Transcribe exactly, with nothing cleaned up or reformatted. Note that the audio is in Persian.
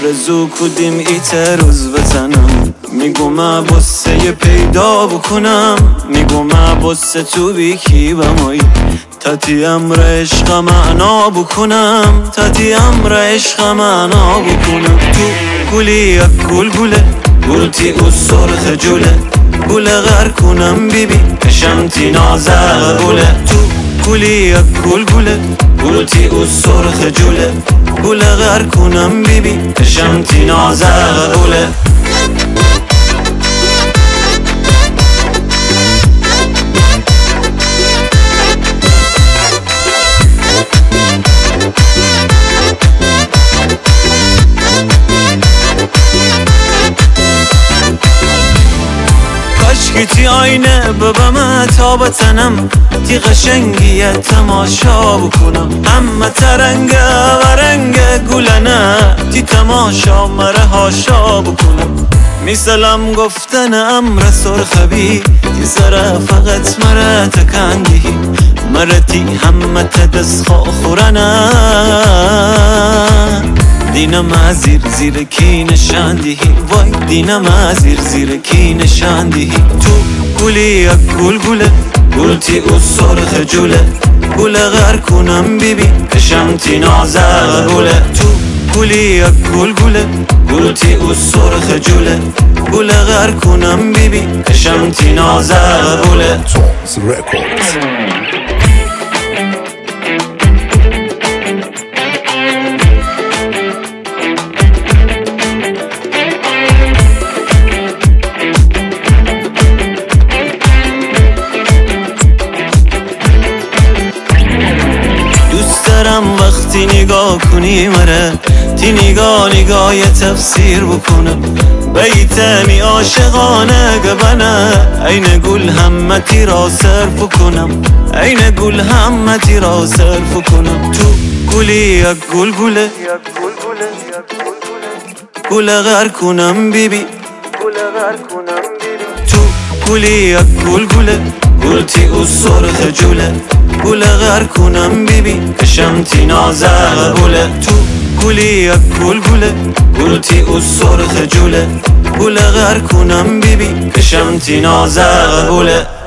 آرزو کدیم ایت روز بزنم، میگم عباسه پیدا بکنم، میگم عباسه تو بیکی بمایی تاتی امر عشق معنا بکنم، تاتی امر عشق معنا بکنم. تو گلی یک گل گله گلتی او سرخ جوله، گله غر کنم بیبی شمتی نازه گله. تو گلی یک گل گله گلتی او سرخ جوله، گله غر کنم بیبی شمتی نازه گله. تی آینه ببم تا بتنم، تی قشنگیه تماشا بکنم، همه ترنگ و رنگ گلنه تی تماشا مره هاشا بکنم. میسلم گفتن امر سرخبی تی سره فقط مره تکندی، مره تی همه تدس خورنه دینم زیر زیر کی نشاندی، وای دینم زیر زیر کی نشاندی. تو گلی یک گل گله گلتی او سرخ جوله، گله غر کنم بیبی شمتی نازه گله. تو گلی یک گل گله گلتی او سرخ جوله، گله غر کنم بیبی شمتی نازه گله. وقتی نگاه کنی مره تی نگاه نگاه تفسیر بکنم، بیتنی عاشقانه گبنه این گل همتی را صرف کنم، این گل همتی را صرف کنم. تو گلی یک گل گله گله غر کنم بیبی، تو گلی یک گل گله گلتی او سرخ جوله، گله غر کنم بیبی شمتی نازه گله. تو گلی یک گل گله گلتی او سرخ جوله، گله غر کنم بیبی شمتی نازه گله.